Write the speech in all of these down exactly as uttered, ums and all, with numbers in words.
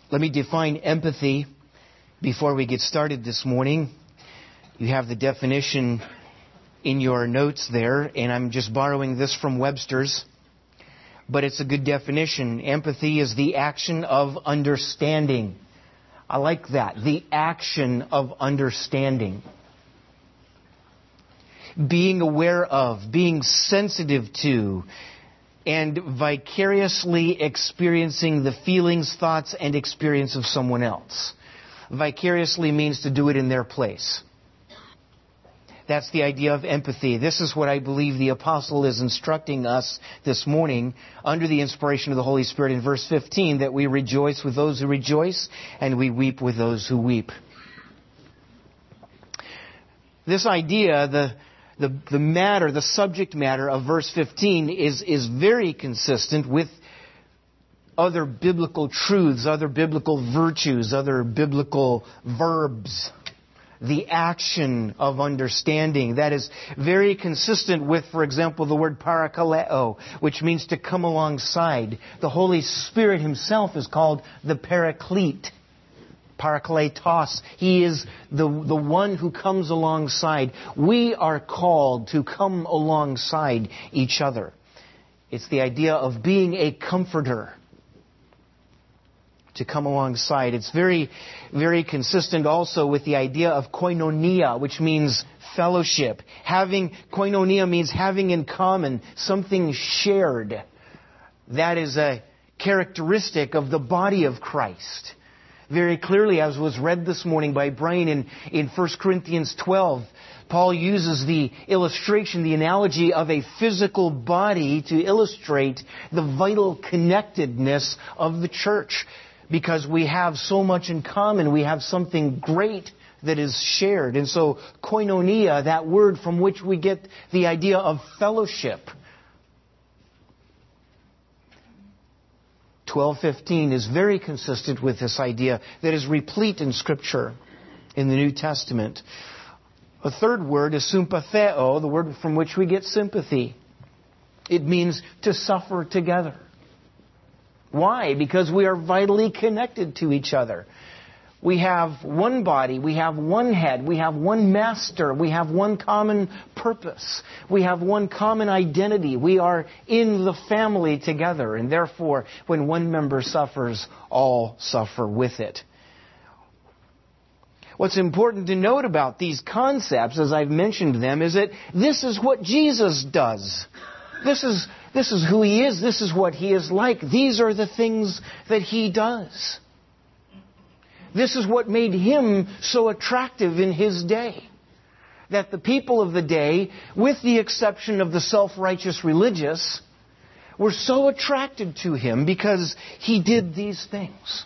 Let me define empathy before we get started this morning. You have the definition in your notes there, and I'm just borrowing this from Webster's, but it's a good definition. Empathy is the action of understanding. I like that. The action of understanding. Being aware of, being sensitive to, and vicariously experiencing the feelings, thoughts, and experience of someone else. Vicariously means to do it in their place. That's the idea of empathy. This is what I believe the apostle is instructing us this morning under the inspiration of the Holy Spirit in verse fifteen, that we rejoice with those who rejoice and we weep with those who weep. This idea, the The, the matter, the subject matter of verse fifteen is, is very consistent with other biblical truths, other biblical virtues, other biblical verbs. The action of understanding. That is very consistent with, for example, the word parakaleo, which means to come alongside. The Holy Spirit Himself is called the Paraclete. Parakletos. He is the, the one who comes alongside. We are called to come alongside each other. It's the idea of being a comforter. To come alongside. It's very, very consistent also with the idea of koinonia, which means fellowship. Having, koinonia means having in common something shared. That is a characteristic of the body of Christ. Very clearly, as was read this morning by Brian in, in First Corinthians twelve, Paul uses the illustration, the analogy of a physical body to illustrate the vital connectedness of the church. Because we have so much in common, we have something great that is shared. And so, koinonia, that word from which we get the idea of fellowship, twelve fifteen is very consistent with this idea that is replete in Scripture in the New Testament. A third word is sympatheo, the word from which we get sympathy. It means to suffer together. Why? Because we are vitally connected to each other. We have one body, we have one head, we have one master, we have one common purpose, we have one common identity. We are in the family together, and therefore, when one member suffers, all suffer with it. What's important to note about these concepts, as I've mentioned them, is that this is what Jesus does. This is, this is who He is, this is what He is like. These are the things that He does. This is what made Him so attractive in His day. That the people of the day, with the exception of the self-righteous religious, were so attracted to Him because He did these things.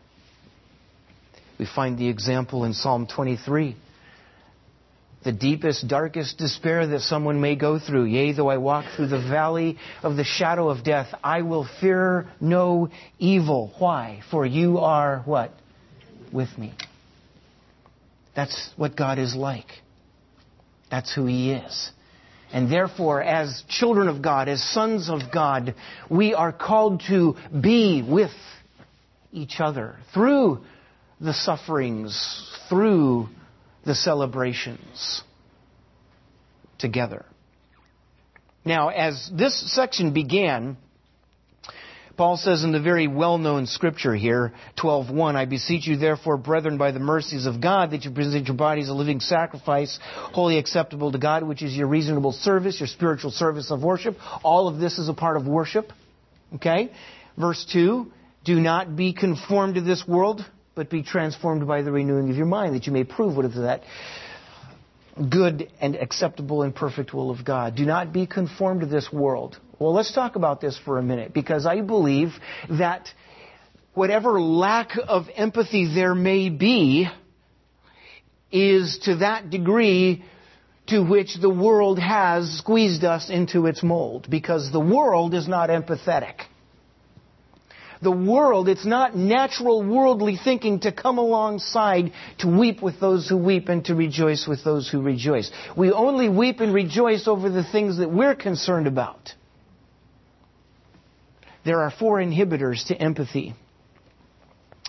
We find the example in Psalm twenty-three. The deepest, darkest despair that someone may go through. Yea, though I walk through the valley of the shadow of death, I will fear no evil. Why? For You are what? With me. That's what God is like. That's who He is. And therefore, as children of God, as sons of God, we are called to be with each other through the sufferings, through the celebrations, together. Now, as this section began, Paul says in the very well-known scripture here, twelve one, I beseech you therefore, brethren, by the mercies of God, that you present your bodies a living sacrifice, wholly acceptable to God, which is your reasonable service, your spiritual service of worship. All of this is a part of worship. Okay? Verse two, do not be conformed to this world, but be transformed by the renewing of your mind, that you may prove what is that good and acceptable and perfect will of God. Do not be conformed to this world. Well, let's talk about this for a minute, because I believe that whatever lack of empathy there may be is to that degree to which the world has squeezed us into its mold, because the world is not empathetic. The world, it's not natural worldly thinking to come alongside to weep with those who weep and to rejoice with those who rejoice. We only weep and rejoice over the things that we're concerned about. There are four inhibitors to empathy.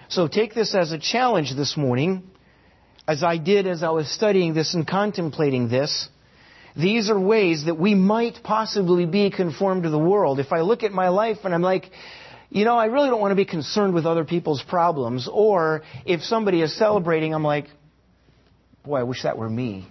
So take this as a challenge this morning, as I did as I was studying this and contemplating this. These are ways that we might possibly be conformed to the world. If I look at my life and I'm like, you know, I really don't want to be concerned with other people's problems. Or if somebody is celebrating, I'm like, boy, I wish that were me.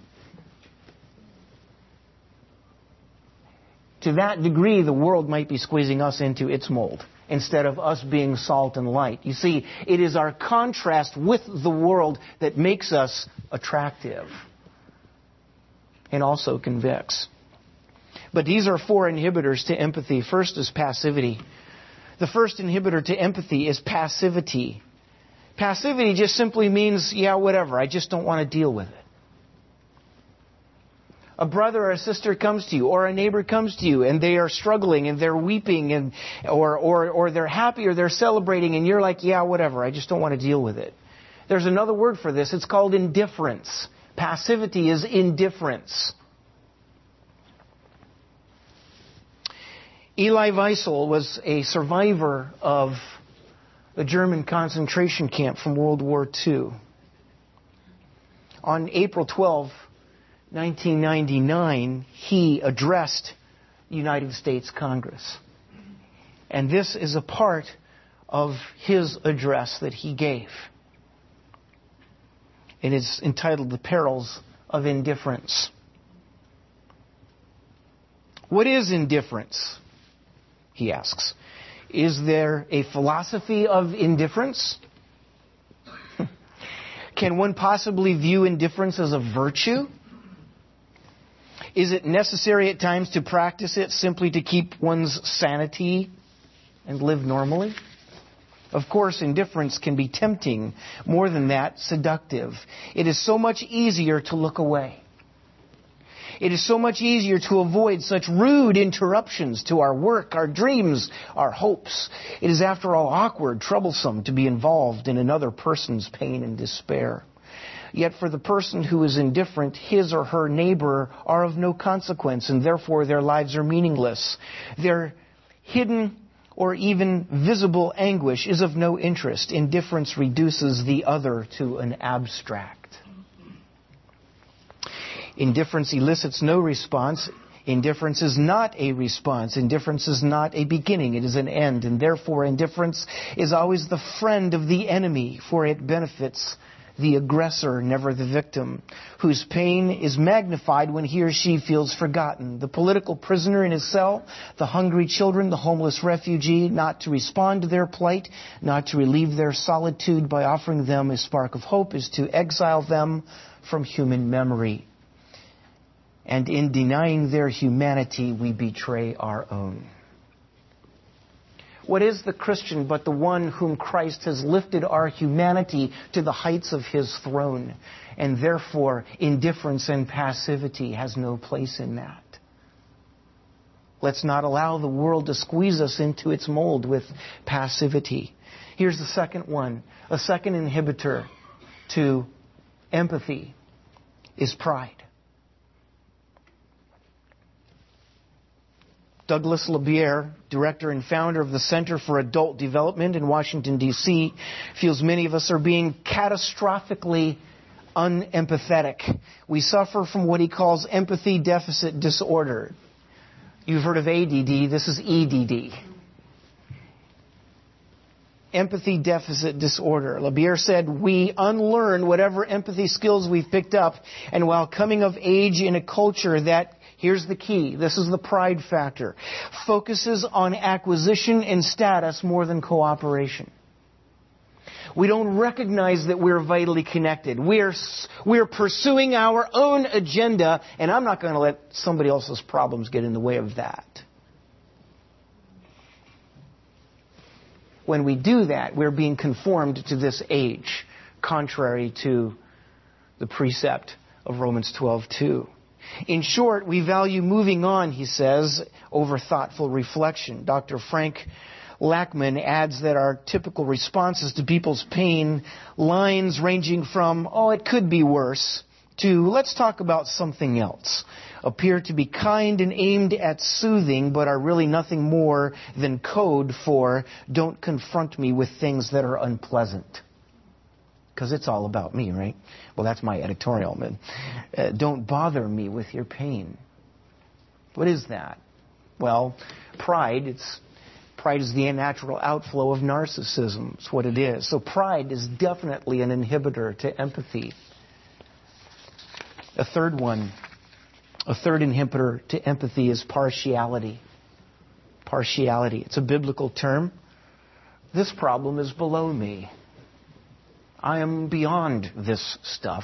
To that degree, the world might be squeezing us into its mold instead of us being salt and light. You see, it is our contrast with the world that makes us attractive and also convicts. But these are four inhibitors to empathy. First is passivity. The first inhibitor to empathy is passivity. Passivity just simply means, yeah, whatever, I just don't want to deal with it. A brother or a sister comes to you, or a neighbor comes to you, and they are struggling, and they're weeping, and or or or they're happy, or they're celebrating, and you're like, yeah, whatever, I just don't want to deal with it. There's another word for this. It's called indifference. Passivity is indifference. Elie Wiesel was a survivor of the German concentration camp from World War Two. On April twelfth, nineteen ninety-nine, he addressed United States Congress. And this is a part of his address that he gave. It is entitled The Perils of Indifference. What is indifference? He asks. Is there a philosophy of indifference? Can one possibly view indifference as a virtue? Is it necessary at times to practice it simply to keep one's sanity and live normally? Of course, indifference can be tempting. More than that, seductive. It is so much easier to look away. It is so much easier to avoid such rude interruptions to our work, our dreams, our hopes. It is, after all, awkward, troublesome to be involved in another person's pain and despair. Yet for the person who is indifferent, his or her neighbor are of no consequence, and therefore their lives are meaningless. Their hidden or even visible anguish is of no interest. Indifference reduces the other to an abstract. Indifference elicits no response. Indifference is not a response. Indifference is not a beginning. It is an end. And therefore, indifference is always the friend of the enemy, for it benefits the aggressor, never the victim, whose pain is magnified when he or she feels forgotten. The political prisoner in his cell, the hungry children, the homeless refugee, not to respond to their plight, not to relieve their solitude by offering them a spark of hope, is to exile them from human memory. And in denying their humanity, we betray our own. What is the Christian but the one whom Christ has lifted our humanity to the heights of his throne? And therefore, indifference and passivity has no place in that. Let's not allow the world to squeeze us into its mold with passivity. Here's the second one. A second inhibitor to empathy is pride. Douglas LeBier, director and founder of the Center for Adult Development in Washington, D C, feels many of us are being catastrophically unempathetic. We suffer from what he calls empathy deficit disorder. You've heard of A D D. This is E D D. Empathy deficit disorder. LeBier said, we unlearn whatever empathy skills we've picked up, and while coming of age in a culture that, here's the key, this is the pride factor, focuses on acquisition and status more than cooperation. We don't recognize that we're vitally connected. We're, we're pursuing our own agenda, and I'm not going to let somebody else's problems get in the way of that. When we do that, we're being conformed to this age, contrary to the precept of Romans twelve two. In short, we value moving on, he says, over thoughtful reflection. Doctor Frank Lackman adds that our typical responses to people's pain, lines ranging from, oh, it could be worse, to let's talk about something else, appear to be kind and aimed at soothing, but are really nothing more than code for don't confront me with things that are unpleasant. because it's all about me, right? Well, that's my editorial, man. Uh, don't bother me with your pain. What is that? Well, pride, it's pride is the natural outflow of narcissism. It's what it is. So pride is definitely an inhibitor to empathy. A third one, a third inhibitor to empathy is partiality. Partiality. It's a biblical term. This problem is below me. I am beyond this stuff.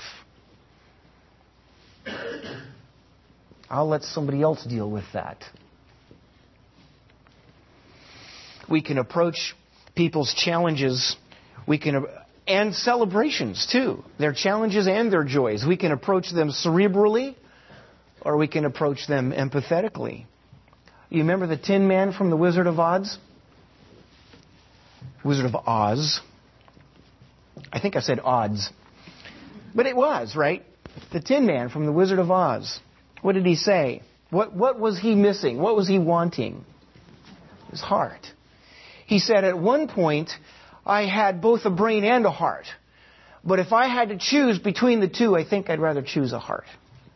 I'll let somebody else deal with that. We can approach people's challenges, we can, and celebrations too. Their challenges and their joys. We can approach them cerebrally, or we can approach them empathetically. You remember the Tin Man from the Wizard of Oz? Wizard of Oz. I think I said odds. But it was, right? The Tin Man from the Wizard of Oz. What did he say? What, what was he missing? What was he wanting? His heart. He said, at one point, I had both a brain and a heart. But if I had to choose between the two, I think I'd rather choose a heart.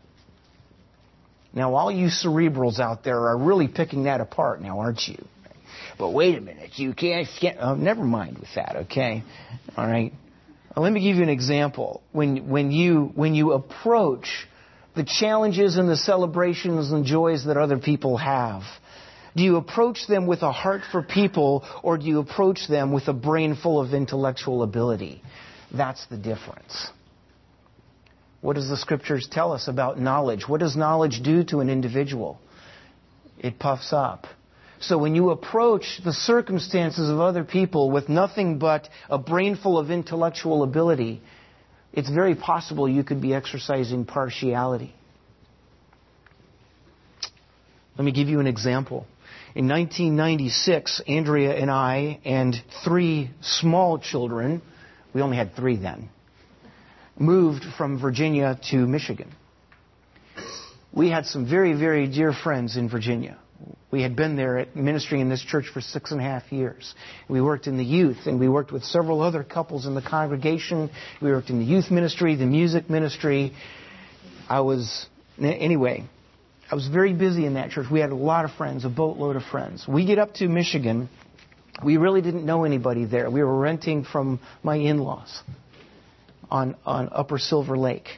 Now, all you cerebrals out there are really picking that apart now, aren't you? But wait a minute, you can't... can't oh, never mind with that, okay? All right? Well, let me give you an example. When, when, you, when you approach the challenges and the celebrations and joys that other people have, do you approach them with a heart for people, or do you approach them with a brain full of intellectual ability? That's the difference. What does the Scriptures tell us about knowledge? What does knowledge do to an individual? It puffs up. So when you approach the circumstances of other people with nothing but a brain full of intellectual ability, it's very possible you could be exercising partiality. Let me give you an example. In nineteen ninety-six, Andrea and I and three small children, we only had three then, moved from Virginia to Michigan. We had some very, very dear friends in Virginia. We had been there at ministry in this church for six and a half years. We worked in the youth, and we worked with several other couples in the congregation. We worked in the youth ministry, the music ministry. I was, anyway, I was very busy in that church. We had a lot of friends, a boatload of friends. We get up to Michigan. We really didn't know anybody there. We were renting from my in-laws on, on Upper Silver Lake.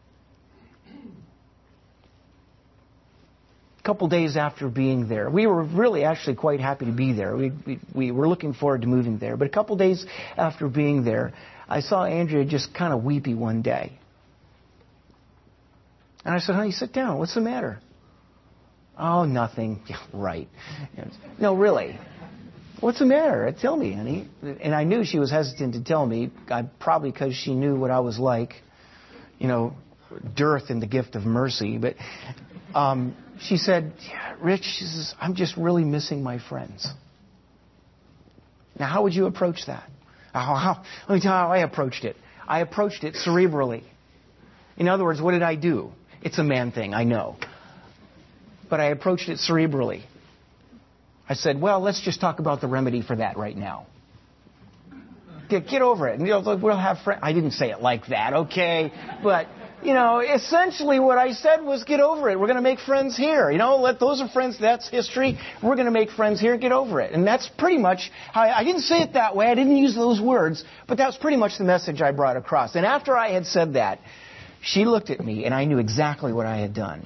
A couple days after being there, we were really actually quite happy to be there. We, we, we were looking forward to moving there. But a couple days after being there, I saw Andrea just kind of weepy one day. And I said, honey, sit down. What's the matter? Oh, nothing. Yeah, right. No, really. What's the matter? Tell me, honey. And I knew she was hesitant to tell me, probably because she knew what I was like. You know, dearth in the gift of mercy. But um, she said, yeah, Rich, she says, I'm just really missing my friends. Now, how would you approach that? How, how, let me tell you how I approached it. I approached it cerebrally. In other words, what did I do? It's a man thing, I know. But I approached it cerebrally. I said, well, let's just talk about the remedy for that right now. Get, get over it. And, you know, we'll have friends. I didn't say it like that, okay? But, you know, essentially what I said was get over it. We're going to make friends here. You know, let those are friends. That's history. We're going to make friends here. Get over it. And that's pretty much how I, I didn't say it that way. I didn't use those words. But that was pretty much the message I brought across. And after I had said that, she looked at me, and I knew exactly what I had done.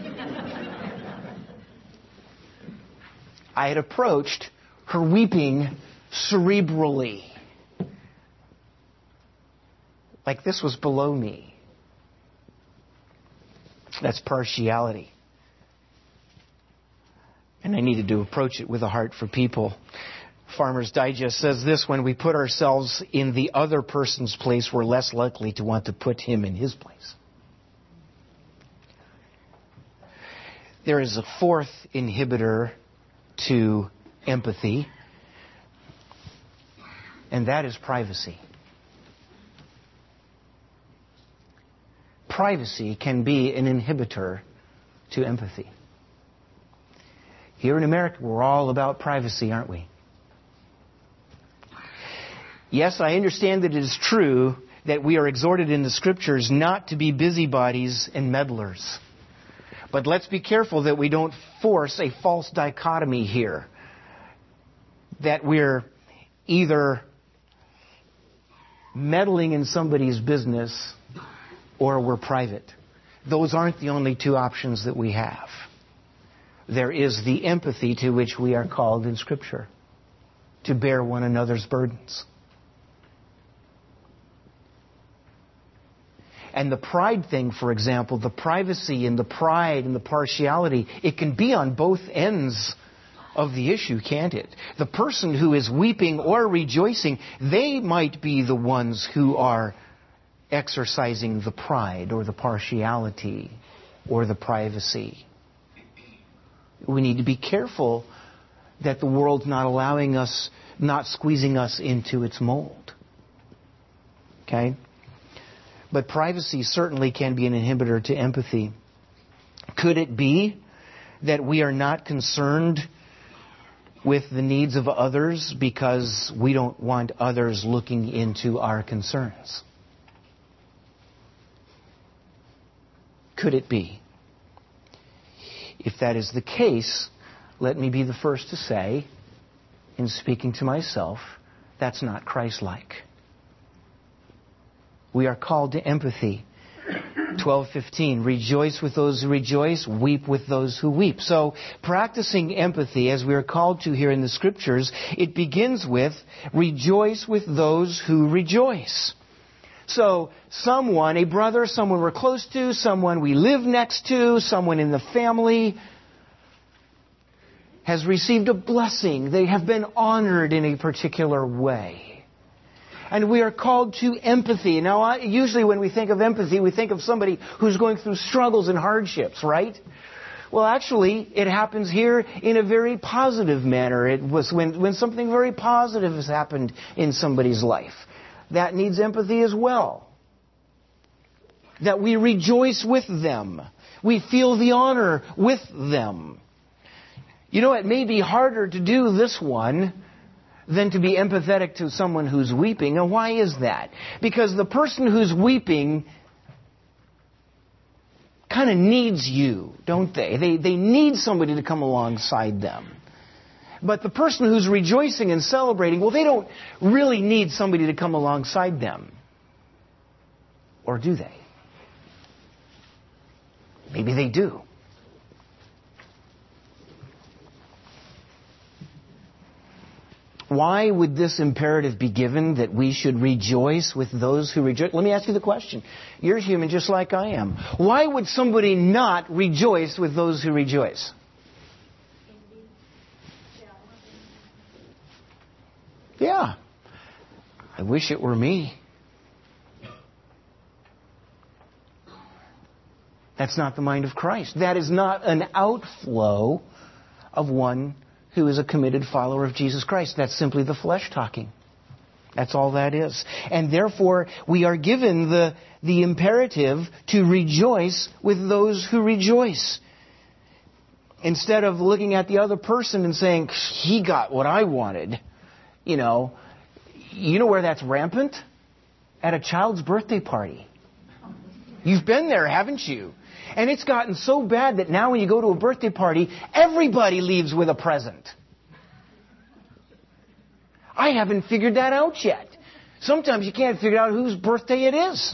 I had approached her weeping cerebrally. Like this was below me. That's partiality. And I needed to approach it with a heart for people. Farmer's Digest says this, when we put ourselves in the other person's place, we're less likely to want to put him in his place. There is a fourth inhibitor to empathy, and that is privacy. Privacy can be an inhibitor to empathy. Here in America, we're all about privacy, aren't we? Yes, I understand that it is true that we are exhorted in the Scriptures not to be busybodies and meddlers. But let's be careful that we don't force a false dichotomy here. That we're either meddling in somebody's business or we're private. Those aren't the only two options that we have. There is the empathy to which we are called in Scripture, to bear one another's burdens. And the pride thing, for example, the privacy and the pride and the partiality, it can be on both ends of the issue, can't it? The person who is weeping or rejoicing, they might be the ones who are exercising the pride or the partiality or the privacy. We need to be careful that the world's not allowing us, not squeezing us into its mold. Okay? But privacy certainly can be an inhibitor to empathy. Could it be that we are not concerned with the needs of others because we don't want others looking into our concerns? Could it be? If that is the case, let me be the first to say, in speaking to myself, that's not Christ-like. We are called to empathy. twelve fifteen, rejoice with those who rejoice, weep with those who weep. So, practicing empathy, as we are called to here in the Scriptures, it begins with, rejoice with those who rejoice. So, someone, a brother, someone we're close to, someone we live next to, someone in the family, has received a blessing. They have been honored in a particular way. And we are called to empathy. Now, I, usually when we think of empathy, we think of somebody who's going through struggles and hardships, right? Well, actually, it happens here in a very positive manner. It was when, when something very positive has happened in somebody's life. That needs empathy as well. That we rejoice with them. We feel the honor with them. You know, it may be harder to do this one than to be empathetic to someone who's weeping. And why is that? Because the person who's weeping kind of needs you, don't they? They they need somebody to come alongside them. But the person who's rejoicing and celebrating, well, they don't really need somebody to come alongside them. Or do they? Maybe they do. Why would this imperative be given that we should rejoice with those who rejoice? Let me ask you the question. You're human just like I am. Why would somebody not rejoice with those who rejoice? Yeah. I wish it were me. That's not the mind of Christ. That is not an outflow of one who is a committed follower of Jesus Christ. That's simply the flesh talking. That's all that is. And therefore, we are given the, the imperative to rejoice with those who rejoice. Instead of looking at the other person and saying, he got what I wanted. You know, you know where that's rampant? At a child's birthday party. You've been there, haven't you? And it's gotten so bad that now when you go to a birthday party, everybody leaves with a present. I haven't figured that out yet. Sometimes you can't figure out whose birthday it is.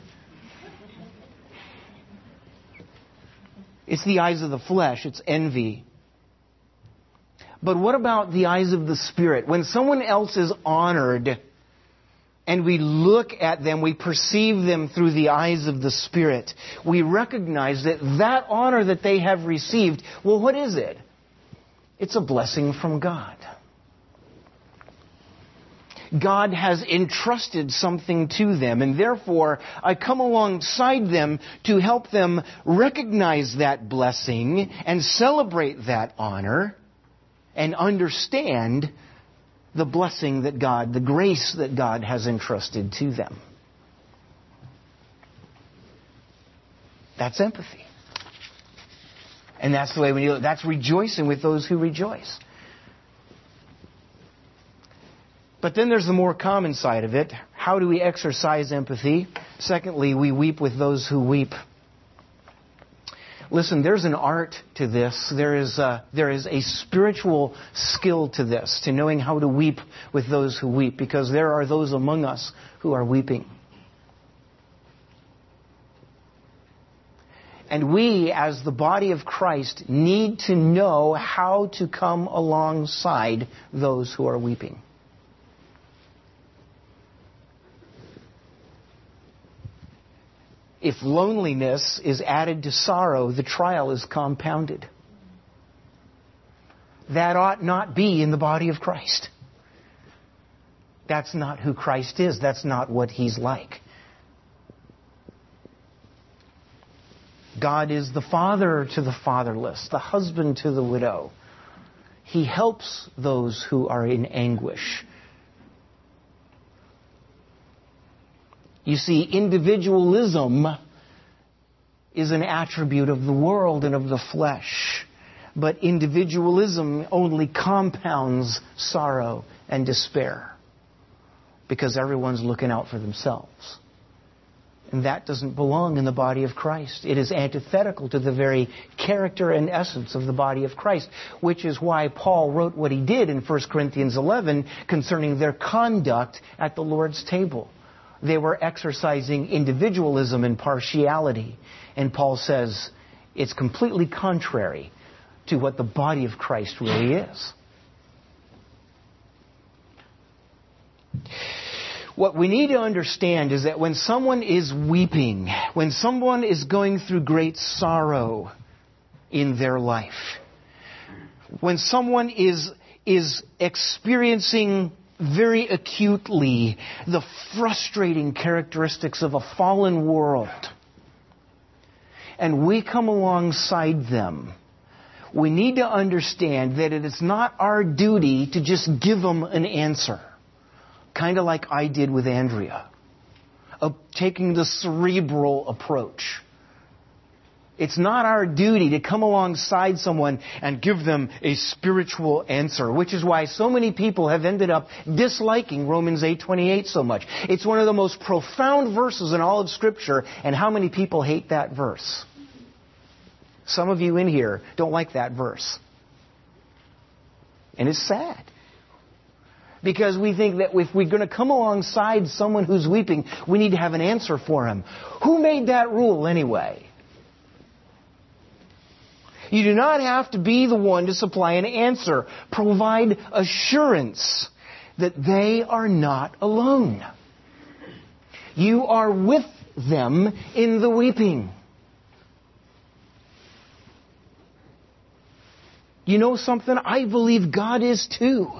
It's the eyes of the flesh. It's envy. But what about the eyes of the Spirit? When someone else is honored and we look at them, we perceive them through the eyes of the Spirit, we recognize that that honor that they have received, well, what is it? It's a blessing from God. God has entrusted something to them, and therefore I come alongside them to help them recognize that blessing and celebrate that honor and understand the blessing that God, the grace that God has entrusted to them. That's empathy. And that's the way we do it. That's rejoicing with those who rejoice. But then there's the more common side of it. How do we exercise empathy? Secondly, we weep with those who weep. Listen, there's an art to this. There is a, there is a spiritual skill to this, to knowing how to weep with those who weep, because there are those among us who are weeping. And we, as the body of Christ, need to know how to come alongside those who are weeping. If loneliness is added to sorrow, the trial is compounded. That ought not be in the body of Christ. That's not who Christ is. That's not what He's like. God is the father to the fatherless, the husband to the widow. He helps those who are in anguish. You see, individualism is an attribute of the world and of the flesh. But individualism only compounds sorrow and despair, because everyone's looking out for themselves. And that doesn't belong in the body of Christ. It is antithetical to the very character and essence of the body of Christ, which is why Paul wrote what he did in First Corinthians eleven concerning their conduct at the Lord's table. They were exercising individualism and partiality. And Paul says it's completely contrary to what the body of Christ really is. What we need to understand is that when someone is weeping, when someone is going through great sorrow in their life, when someone is, is experiencing very acutely the frustrating characteristics of a fallen world, and we come alongside them, we need to understand that it is not our duty to just give them an answer. Kind of like I did with Andrea, of taking the cerebral approach. It's not our duty to come alongside someone and give them a spiritual answer, which is why so many people have ended up disliking Romans eight twenty-eight so much. It's one of the most profound verses in all of Scripture, and how many people hate that verse? Some of you in here don't like that verse. And it's sad. Because we think that if we're going to come alongside someone who's weeping, we need to have an answer for him. Who made that rule anyway? You do not have to be the one to supply an answer. Provide assurance that they are not alone. You are with them in the weeping. You know something? I believe God is too.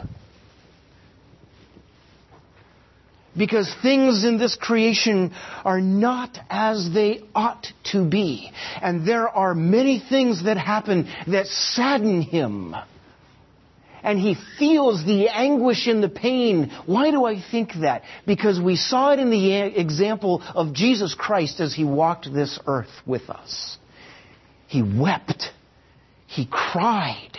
Because things in this creation are not as they ought to be. And there are many things that happen that sadden Him. And He feels the anguish and the pain. Why do I think that? Because we saw it in the example of Jesus Christ as He walked this earth with us. He wept. He cried.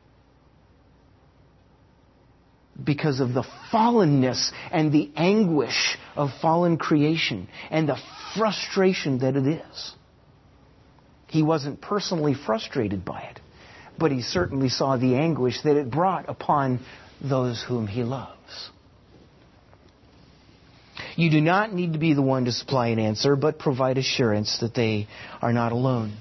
Because of the fallenness and the anguish of fallen creation and the frustration that it is. He wasn't personally frustrated by it, but He certainly saw the anguish that it brought upon those whom He loves. You do not need to be the one to supply an answer, but provide assurance that they are not alone.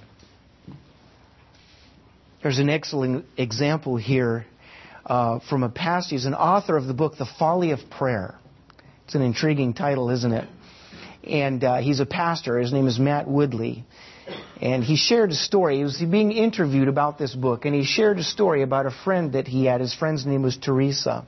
There's an excellent example here Uh, from a pastor. He's an author of the book, The Folly of Prayer. It's an intriguing title, isn't it? And uh, he's a pastor. His name is Matt Woodley. And he shared a story. He was being interviewed about this book, and he shared a story about a friend that he had. His friend's name was Teresa.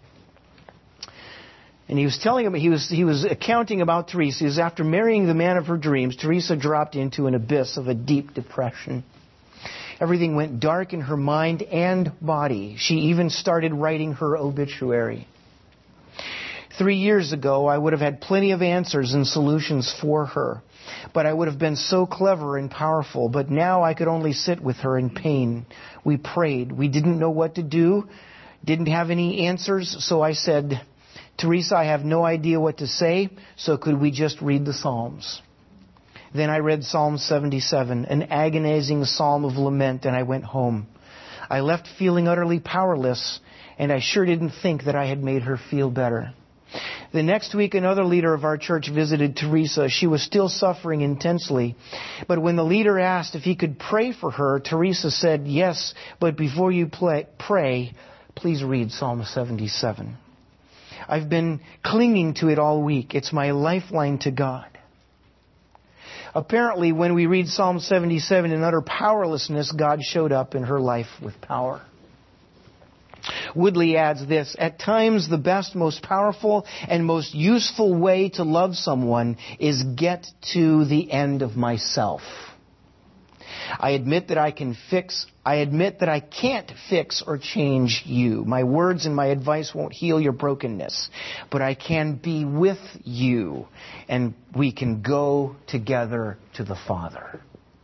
And he was telling him, he was, he was accounting about Teresa. He was after marrying the man of her dreams, Teresa dropped into an abyss of a deep depression. Everything went dark in her mind and body. She even started writing her obituary. Three years ago, I would have had plenty of answers and solutions for her. But I would have been so clever and powerful. But now I could only sit with her in pain. We prayed. We didn't know what to do. Didn't have any answers. So I said, Teresa, I have no idea what to say, so could we just read the Psalms? Then I read Psalm seventy-seven, an agonizing psalm of lament, and I went home. I left feeling utterly powerless, and I sure didn't think that I had made her feel better. The next week, another leader of our church visited Teresa. She was still suffering intensely. But when the leader asked if he could pray for her, Teresa said, yes, but before you play, pray, please read Psalm seventy-seven. I've been clinging to it all week. It's my lifeline to God. Apparently, when we read Psalm seventy-seven in utter powerlessness, God showed up in her life with power. Woodley adds this, at times the best, most powerful, and most useful way to love someone is get to the end of myself. I admit that I can fix, I admit that I can't fix or change you. My words and my advice won't heal your brokenness, but I can be with you, and we can go together to the Father.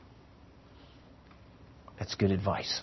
That's good advice.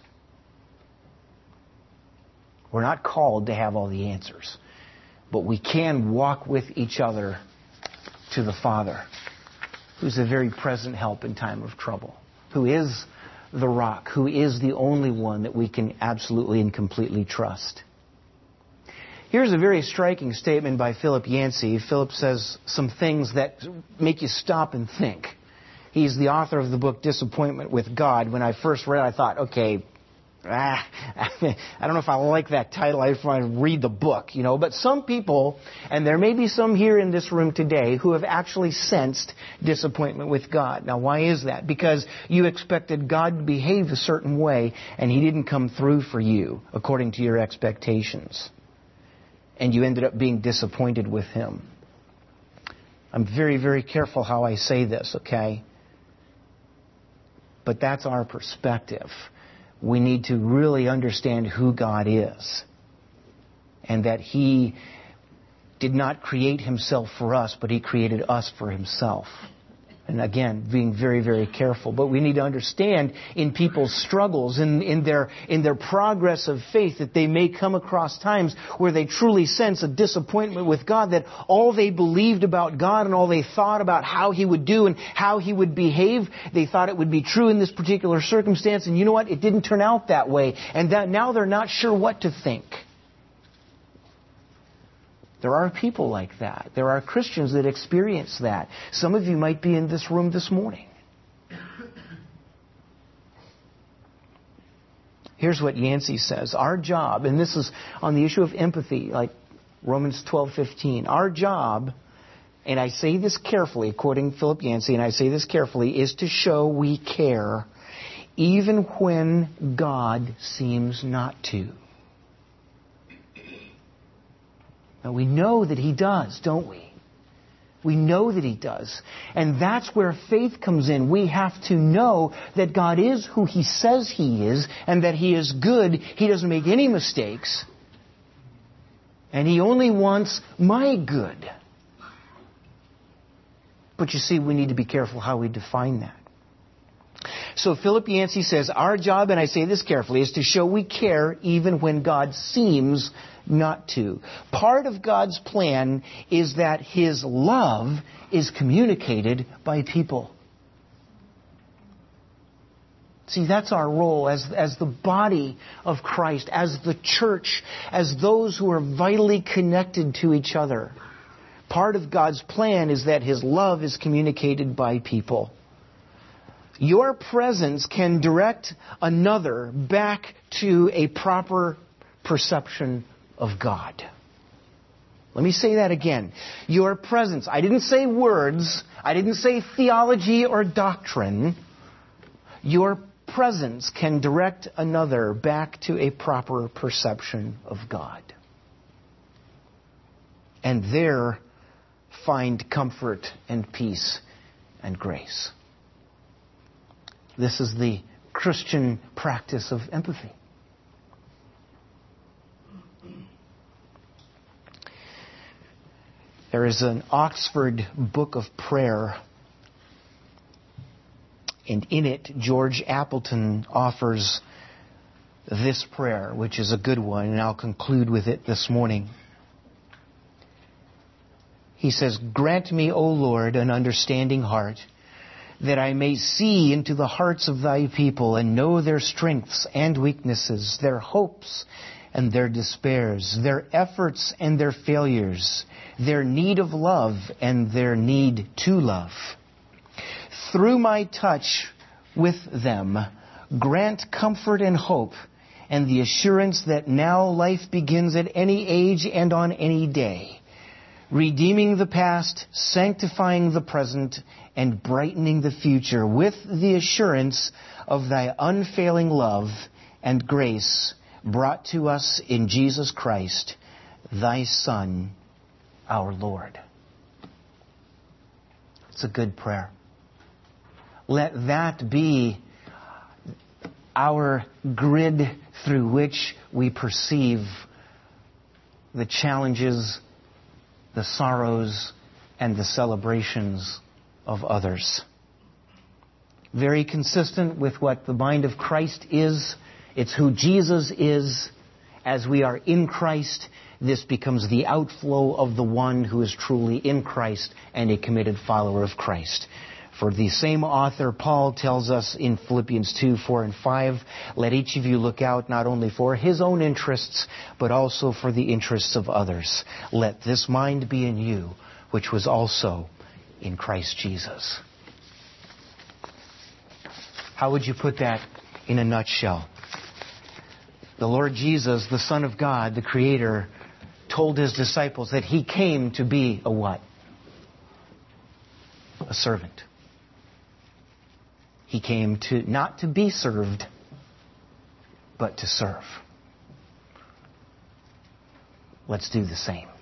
We're not called to have all the answers, but we can walk with each other to the Father, who's a very present help in time of trouble, who is the rock, who is the only one that we can absolutely and completely trust. Here's a very striking statement by Philip Yancey. Philip says some things that make you stop and think. He's the author of the book Disappointment with God. When I first read it, I thought, okay, Ah, I don't know if I like that title. I just want to read the book, you know. But some people, and there may be some here in this room today, who have actually sensed disappointment with God. Now, why is that? Because you expected God to behave a certain way, and He didn't come through for you according to your expectations. And you ended up being disappointed with Him. I'm very, very careful how I say this, okay? But that's our perspective. We need to really understand who God is, and that He did not create Himself for us, but He created us for Himself. And again, being very, very careful. But we need to understand in people's struggles, in, in their in their progress of faith, that they may come across times where they truly sense a disappointment with God, that all they believed about God and all they thought about how He would do and how He would behave, they thought it would be true in this particular circumstance. And you know what? It didn't turn out that way. And that now they're not sure what to think. There are people like that. There are Christians that experience that. Some of you might be in this room this morning. Here's what Yancey says. Our job, and this is on the issue of empathy, like Romans twelve fifteen. Our job, and I say this carefully, quoting Philip Yancey, and I say this carefully, is to show we care even when God seems not to. Now, we know that He does, don't we? We know that He does. And that's where faith comes in. We have to know that God is who He says He is, and that He is good. He doesn't make any mistakes. And He only wants my good. But you see, we need to be careful how we define that. So Philip Yancey says, our job, and I say this carefully, is to show we care even when God seems not to. Part of God's plan is that His love is communicated by people. See, that's our role as, as the body of Christ, as the church, as those who are vitally connected to each other. Part of God's plan is that His love is communicated by people. Your presence can direct another back to a proper perception of God. Let me say that again. Your presence. I didn't say words. I didn't say theology or doctrine. Your presence can direct another back to a proper perception of God. And there find comfort and peace and grace. This is the Christian practice of empathy. There is an Oxford Book of Prayer, and in it, George Appleton offers this prayer, which is a good one, and I'll conclude with it this morning. He says, "Grant me, O Lord, an understanding heart, that I may see into the hearts of thy people and know their strengths and weaknesses, their hopes and their despairs, their efforts and their failures, their need of love and their need to love. Through my touch with them, grant comfort and hope, and the assurance that now life begins at any age and on any day, redeeming the past, sanctifying the present, and brightening the future with the assurance of thy unfailing love and grace brought to us in Jesus Christ, thy Son, our Lord." It's a good prayer. Let that be our grid through which we perceive the challenges, the sorrows, and the celebrations of others. Very consistent with what the mind of Christ is. It's who Jesus is. As we are in Christ, this becomes the outflow of the one who is truly in Christ and a committed follower of Christ. For the same author, Paul, tells us in Philippians two, four, and five, "Let each of you look out not only for his own interests, but also for the interests of others. Let this mind be in you, which was also in Christ Jesus." How would you put that in a nutshell? The Lord Jesus, the Son of God, the Creator, told His disciples that He came to be a what? A servant. He came to not to be served, but to serve. Let's do the same.